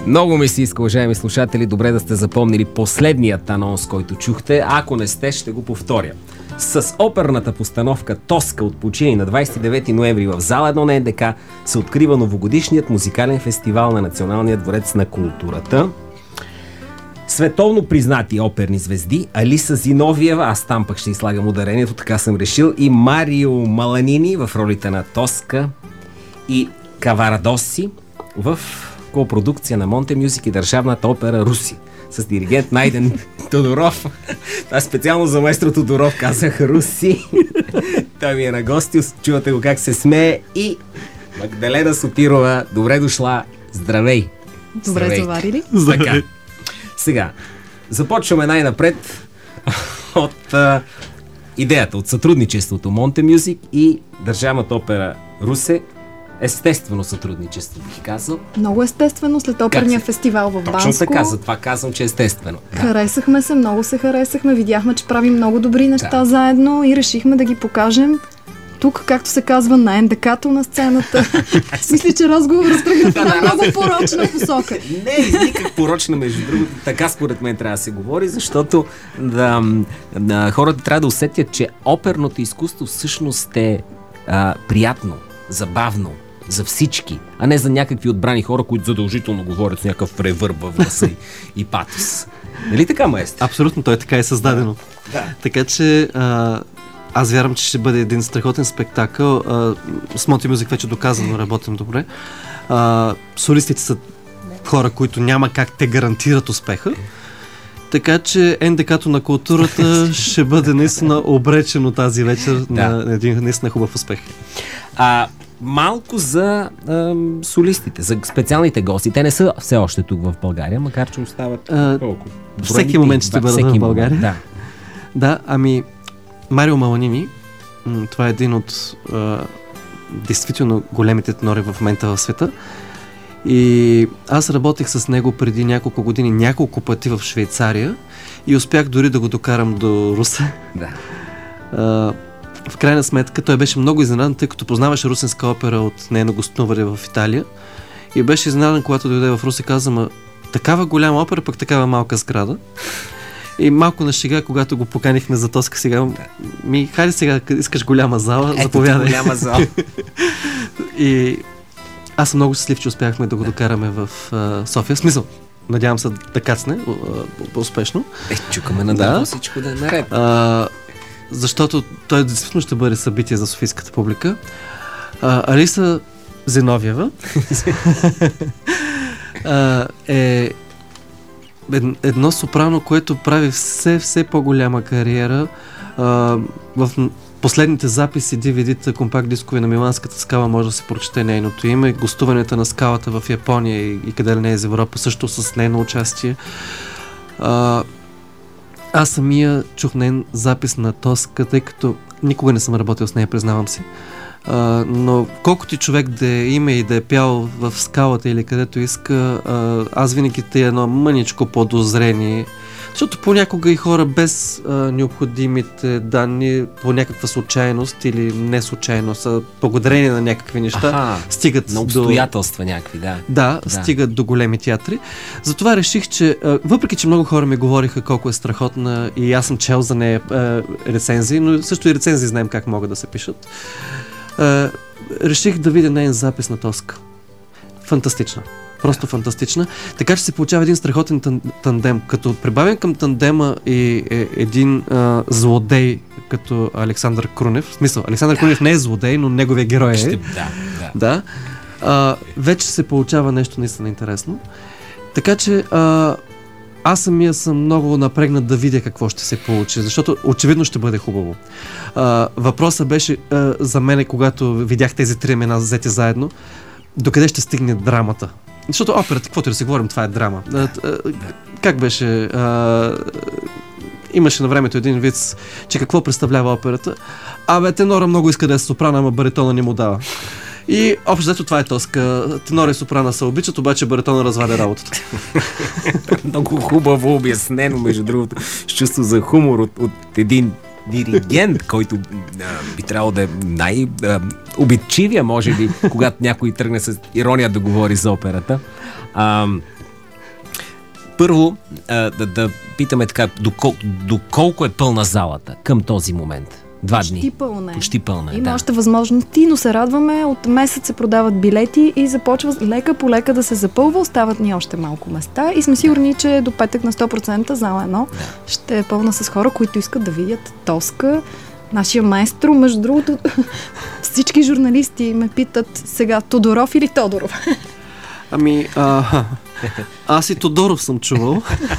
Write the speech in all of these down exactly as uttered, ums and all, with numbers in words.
Много ми се иска, уважаеми слушатели, добре да сте запомнили последният анонс, който чухте. Ако не сте, ще го повторя. С оперната постановка Тоска от почини на двадесет и девети ноември в зала едно на НДК се открива новогодишният музикален фестивал на Националния дворец на културата. Световно признати оперни звезди Алиса Зиновиева, аз там пък ще излагам ударението, така съм решил, и Марио Маланини в ролите на Тоска и Каварадоси в копродукция на Монте Мюзик и Държавната опера Руси с диригент Найден Тодоров. Това специално за маестро Тодоров казах Руси. Той ми е на гости, чувате го как се смее, и Магдалена Сотирова. Добре дошла, здравей! Добре заварили? Така. Сега, започваме най-напред от а, идеята, от сътрудничеството Монте Мюзик и Държавната опера Русе. Естествено сътрудничество, бих казал. Много естествено, след оперния фестивал в Банско. Точно така, затова казвам, че естествено. Да. Харесахме се, много се харесахме, видяхме, че правим много добри неща да. заедно и решихме да ги покажем тук, както се казва, на НДК-то на сцената. Мисля, че разговорът тръгна в една много порочна посока. Не, никак порочна, между другото. Така според мен трябва да се говори, защото да, да, хората трябва да усетят, че оперното изкуство всъщност е а, приятно, забавно за всички, а не за някакви отбрани хора, които задължително говорят с някакъв ревърб в гласа и, и патос. Нали така, маестро? Абсолютно, той така е създадено. Да. Така че а, аз вярвам, че ще бъде един страхотен спектакъл. А, с Монте Мюзик вече доказано работим добре. А, солистите са хора, които няма как те гарантират успеха. Така че НДК-то на културата ще бъде наистина обречено тази вечер да. на един наистина хубав успех. А, малко за а, солистите, за специалните гости. Те не са все още тук в България, макар че остават а, колко? Всеки момент ще бъдат в България. Да. да, ами Марио Маланини, това е един от а, действително големите тенори в момента в света. И аз работех с него преди няколко години, няколко пъти в Швейцария и успях дори да го докарам до Русе. Да. А, в крайна сметка той беше много изненадан, тъй като познаваше русенска опера от нейно гостуване в Италия и беше изненадан, когато дойде в Русе, каза: ма такава голяма опера, пък такава малка сграда. И малко на шега, когато го поканихме за Тоска, сега ми, хайде сега, искаш голяма зала, ето заповядай. Голяма зала. И аз съм много щастлив, че успяхме да го докараме в uh, София. Смисъл, надявам се да кацне uh, успешно. Е, чукаме на да, да всичко да е наред. Uh, защото той действително ще бъде събитие за софийската публика. Uh, Алиса Зиновиева uh, е едно сопрано, което прави все, все по-голяма кариера. Uh, в последните записи, ди ви ди-та, компакт дискове на Миланската скала може да се прочете нейното име. Гостуването на скалата в Япония и, и къде ли не е за Европа, също с нейно участие. А, аз самия чух нейн запис на Тоска, тъй като никога не съм работил с нея, признавам си. А, но колкото и човек да има и да е пял в скалата или където иска, а, аз винаги те едно мъничко подозрение. Защото понякога и хора без а, необходимите данни, по някаква случайност или не случайност, а благодарение на някакви неща, Аха, стигат на обстоятелства до... някакви, да. да. Да, стигат до големи театри. Затова реших, че а, въпреки, че много хора ми говориха колко е страхотна и аз съм чел за нея а, рецензии, но също и рецензии знаем как могат да се пишат, а, реших да видя нейн запис на Тоска. Фантастична. Просто фантастична. Така че се получава един страхотен тан- тандем. Като прибавим към тандема и е, един а, злодей, като Александър Крунев. В смисъл, Александър Крунев не е злодей, но неговия герой е. Ще, да, да. да. А, вече се получава нещо наистина интересно. Така че а, аз самия съм много напрегнат да видя какво ще се получи, защото очевидно ще бъде хубаво. А, въпросът беше а, за мен, когато видях тези три имена взети заедно, докъде ще стигне драмата. Защото операта, каквото да си говорим, това е драма. А, а, как беше? А, имаше на времето един виц, че какво представлява операта. Абе, тенора много иска да е сопрана, ама баритона не му дава. И общо взето това е Тоска. Тенора и сопрана се обичат, обаче баритона разваля работата. Много хубаво обяснено, между другото, с чувство за хумор от, от един диригент, който а, би трябвало да е най-обидчивия, може би, когато някой тръгне с ирония да говори за операта. А, Първо, а, да, да питаме така, докол, доколко е пълна залата към този момент? Два дни. Почти пълна е. Почти пълна е, Има да. още възможности, но се радваме. От месец се продават билети и започва лека по лека да се запълва. Остават ни още малко места и сме сигурни, че до петък на сто процента зала едно да. ще е пълна с хора, които искат да видят Тоска. Нашия маестро, между другото, всички журналисти ме питат сега Тодоров или Тодоров. Ами, а, аз и Тодоров съм чувал.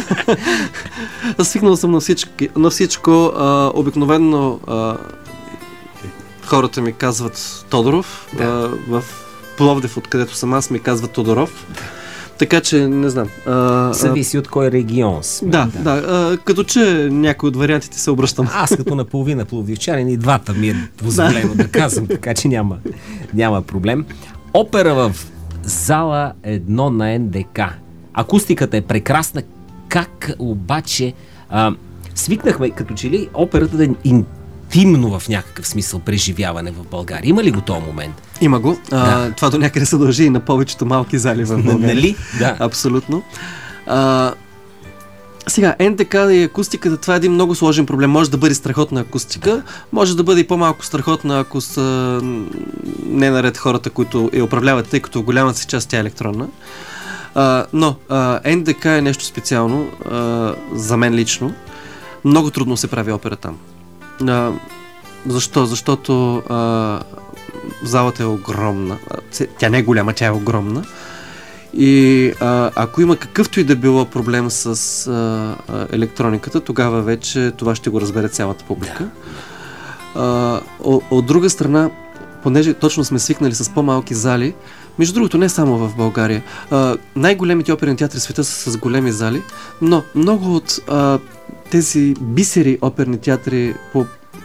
Свикнал съм на, всички, на всичко. А, обикновено а, хората ми казват Тодоров. Да. А, в Пловдив, откъдето съм аз, ми казват Тодоров. Така че, не знам. А, Зависи от кой регион сме. Да, да. да а, като че някой от вариантите се обръщам. Аз като наполовина пловдивчанин и двата ми е позволено да. да казвам, така че няма, няма проблем. Опера в зала едно на Ен Де Ка. Акустиката е прекрасна. Как обаче а, свикнахме, като че ли операта да е интимно в някакъв смисъл преживяване в България. Има ли го този момент? Има го. Да. А, това до някъде се дължи и на повечето малки зали в България. Нали? Да. Абсолютно. А, сега, Ен Де Ка и акустиката, това е един много сложен проблем. Може да бъде страхотна акустика, може да бъде и по-малко страхотна, ако са не наред хората, които я управляват, тъй като в голямата си част тя е електронна. А, но а, Ен Де Ка е нещо специално а, за мен лично. Много трудно се прави опера там. А, защо? Защото а, залата е огромна. Тя не е голяма, тя е огромна. И а, ако има какъвто и да било проблем с а, а, електрониката, тогава вече това ще го разбере цялата публика. А, от, от друга страна, понеже точно сме свикнали с по-малки зали, между другото не само в България, а, най-големите оперни театри в света са с големи зали, но много от а, тези бисери оперни театри по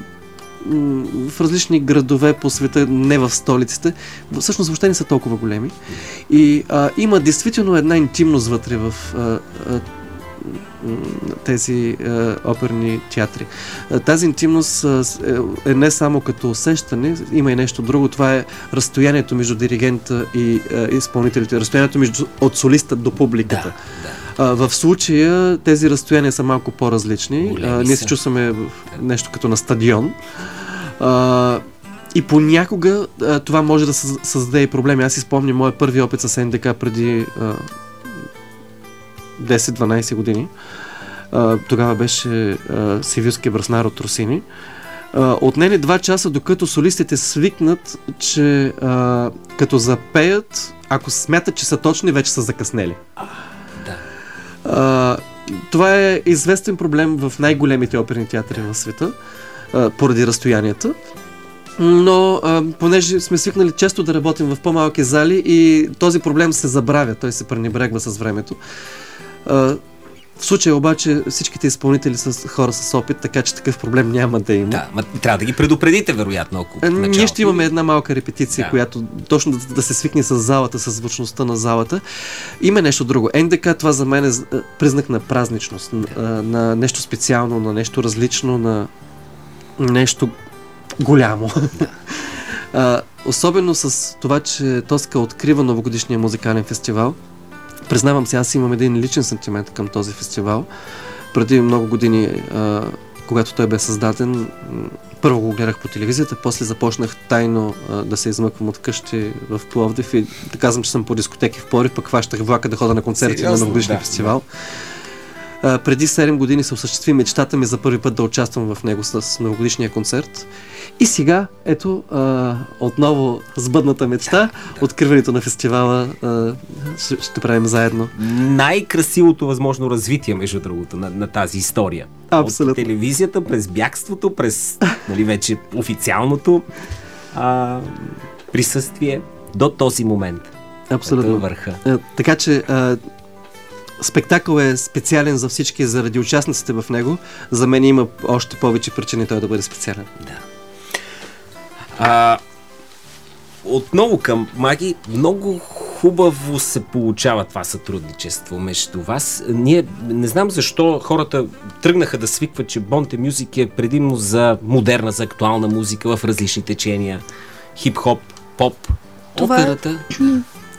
в различни градове по света, не в столиците, всъщност въобще не са толкова големи. И а, има действително една интимност вътре в а, а, тези а, оперни театри. А, тази интимност а, е не само като усещане, има и нещо друго. Това е разстоянието между диригента и а, изпълнителите, разстоянието между, от солиста до публиката. Да, да. А, в случая тези разстояния са малко по-различни. А, ние се чувстваме в нещо като на стадион. А, и понякога а, това може да създаде и проблеми. Аз си спомням моя първи опит с Ен Де Ка преди а, десет-дванайсет години. А, тогава беше а, Севилския браснар от Росини. А, отнене два часа, докато солистите свикнат, че а, като запеят, ако смятат, че са точни, вече са закъснели. А, да. А, това е известен проблем в най-големите оперни театри в света, а, поради разстоянията. Но а, понеже сме свикнали често да работим в по-малки зали и този проблем се забравя, той се пренебрегва с времето. А, в случая обаче всичките изпълнители са хора с опит, така че такъв проблем няма да има. Да, ма, трябва да ги предупредите, вероятно, ако в началото. Ние ще имаме една малка репетиция, да. Която точно да, да се свикне с залата, с звучността на залата. Има нещо друго. Ен Де Ка, това за мен е признак на празничност, да. на, на нещо специално, на нещо различно, на нещо голямо. а, особено с това, че Тоска открива новогодишния музикален фестивал. Признавам се, аз имам един личен сантимент към този фестивал. Преди много години, а, когато той бе създаден, първо го гледах по телевизията, после започнах тайно а, да се измъквам от къщи в Пловдив и да казвам, че съм по дискотеки в Пловдив, пък хващах влака да хода на концерти. Сериозно? На новогодишния да, фестивал. Да. преди седем години се осъществи мечтата ми за първи път да участвам в него с новогодишния концерт. И сега, ето, а, отново сбъдната мечта, да, да. Откриването на фестивала а, ще, ще правим заедно. Най-красивото възможно развитие, между другото, на, на тази история. Абсолютно. От телевизията, през бягството, през нали, вече официалното а, присъствие до този момент. Абсолютно. Върха. А, така че а, спектакъл е специален за всички заради участниците в него. За мен има още повече причини той да бъде специален. Да. А, отново към Маги, много хубаво се получава това сътрудничество между вас. Ние не знам защо хората тръгнаха да свикват, че Бонте Мюзик е предимно за модерна, за актуална музика в различни течения. Хип-хоп, поп, това операта. Е...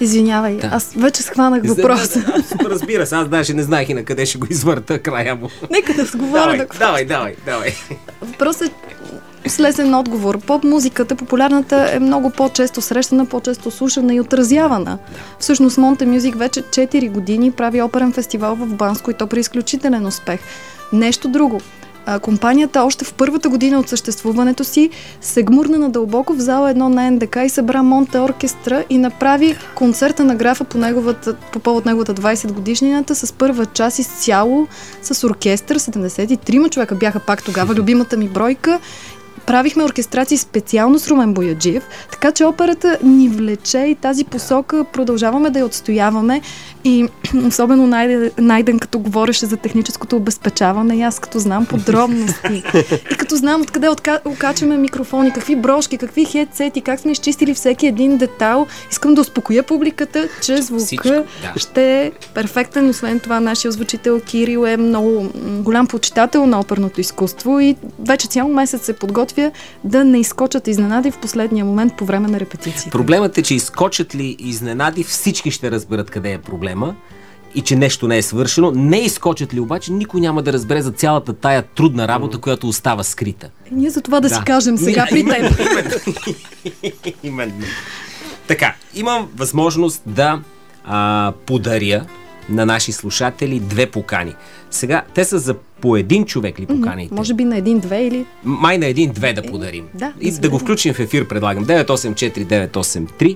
Извинявай, Да. аз вече схванах въпроса. Да, да, да, разбира се, аз даже не знаех и на къде ще го извърта края му. Нека да сговоря. Давай, да... давай, давай, давай. Въпросът е с лесен отговор. Поп музиката, популярната, е много по-често срещана, по-често слушана и отразявана. Всъщност Монте Мюзик вече четири години прави оперен фестивал в Банско и то при изключителен успех. Нещо друго. А, компанията още в първата година от съществуването си се гмурна надълбоко в зала едно на Ен Де Ка и събра Монте оркестра и направи концерта на графа по, неговата, по повод неговата двайсет годишнината с първа част изцяло с оркестър. седемдесет и трима човека бяха пак тогава, любимата ми бройка. Правихме оркестрации специално с Румен Бояджиев, така че операта ни влече и тази посока продължаваме да я отстояваме и особено Найден, Найден като говореше за техническото обезпечаване, и аз като знам подробности и като знам откъде отка, окачаме микрофони, какви брошки, какви хедсети, как сме изчистили всеки един детайл, искам да успокоя публиката, че звука Всичко, да. ще е перфектен. Освен това, нашия озвучител Кирил е много голям почитател на оперното изкуство и вече цял месец се подготвя да не изкочат изненади в последния момент по време на репетиции. Проблемът е, че изкочат ли изненади, всички ще разберат къде е проблема и че нещо не е свършено. Не изкочат ли обаче, никой няма да разбере за цялата тая трудна работа, която остава скрита. И ние за това да, Да. си кажем сега при теб. Именно. Именно. Така, имам възможност да а, подаря на наши слушатели две покани. Сега, те са за по един човек ли поканите? Може би на един-две или... Май на един-две да подарим. да, и да го включим в ефир, предлагам. девет осем четири девет осем три.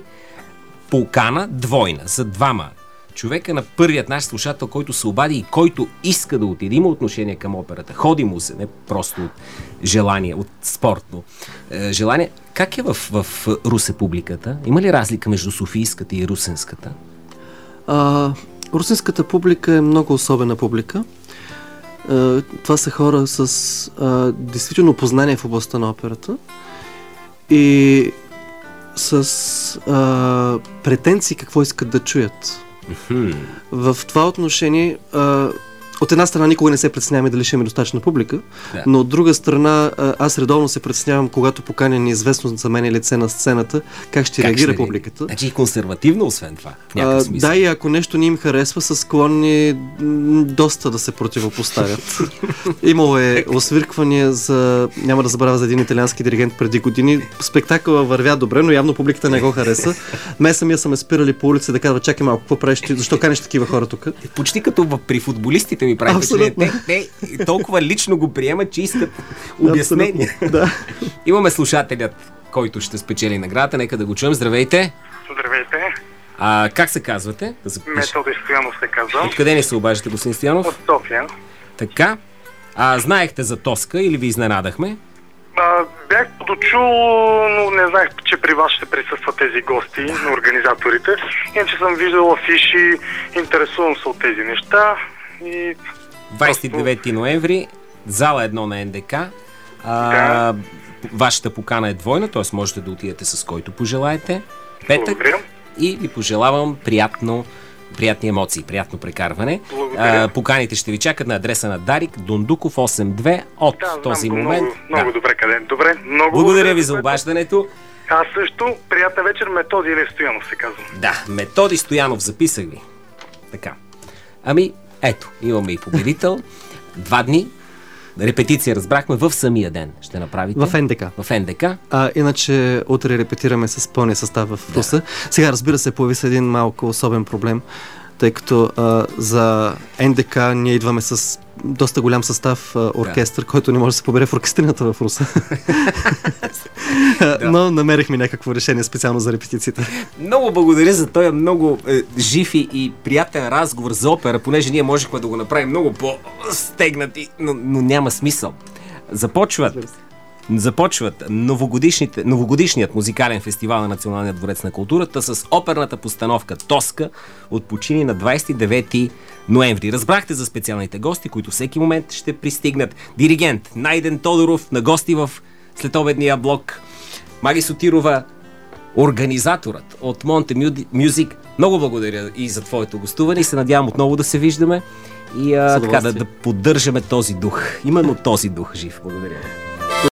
Покана двойна за двама човека на първият наш слушател, който се обади и който иска да отиде. Има отношение към операта. Ходи му се, не просто от желание, от спортно е, желание. Как е в, в Русе публиката? Има ли разлика между софийската и русенската? А, русенската публика е много особена публика. А, това са хора с а, действително познание в областта на операта и с а, претенции какво искат да чуят. Mm-hmm. В това отношение а, от една страна никога не се притесняваме дали ще имаме достатъчна публика, Да. но от друга страна а, аз редовно се притеснявам, когато поканя неизвестно за мен лице на сцената, как ще Как реагира ще публиката. Значи и консервативно, освен това, в някакъв А, смисъл. да, и ако нещо не им харесва, са склонни м, доста да се противопоставят. Имало е освирквания за... Няма да забравя за един италиански диригент преди години. Спектакъла вървя добре, но явно публиката не го хареса. Ме самия са ме спирали по улица да казва: чакай малко, какво правиш ти? Защо канеш такива хора тук? Почти като в- при футболистите ми прави впечатление. Абсолютно. Те, те толкова лично го приемат, че искат обяснения. Абсолютно, да. Имаме слушателят, който ще спечели наградата. Нека да го чуем. Здравейте. Здравейте, А, как се казвате? Да запиша. Методи Стоянов се казвам, Откъде ни се обаждате, господин Стоянов? от София. Така. А, знаехте за Тоска или ви изненадахме? А, бях подочул, но не знаех, че при вас ще присъстват тези гости на организаторите. Иначе съм виждал афиши, интересувам се от тези неща и двайсет и девети ноември, зала едно на Ен Де Ка. А, Да. Вашата покана е двойна, т.е. можете да отидете с който пожелаете. Петък. благодаря. И ви пожелавам приятно, приятни емоции, приятно прекарване. Благодаря. А, поканите ще ви чакат на адреса на Дарик, Дундуков осем две от Да, знам този го момент. много, много Да. добре къде. Добре, много Благодаря ви за което- обаждането. Аз също, приятна вечер, Методи или Стоянов се казвам. Да, Методи Стоянов, записах ви. Така. Ами, ето, имаме и победител. Два дни. Репетиция, разбрахме, в самия ден ще направите. В Ен Де Ка. В Ен Де Ка. А, иначе утре репетираме с пълния състав в Русе. Сега, разбира се, появи се един малко особен проблем, тъй като а, за Ен Де Ка ние идваме с доста голям състав а, оркестър, който не може да се побере в оркестрината в Русе. Да. Но намерихме някакво решение специално за репетицията. Много благодаря за този много е, жив и, и приятен разговор за опера, понеже ние можехме да го направим много по-стегнати, но, но няма смисъл. Започват, започват новогодишните, новогодишният музикален фестивал на Националния дворец на културата с оперната постановка Тоска от почини на двайсет и девети ноември. Разбрахте за специалните гости, които всеки момент ще пристигнат. Диригент Найден Тодоров на гости в следобедния блок, Маги Сотирова, организаторът от Монте Мюзик. Много благодаря и за твоето гостуване и се надявам отново да се виждаме и а, така да, да поддържаме този дух. Именно този дух жив. Благодаря.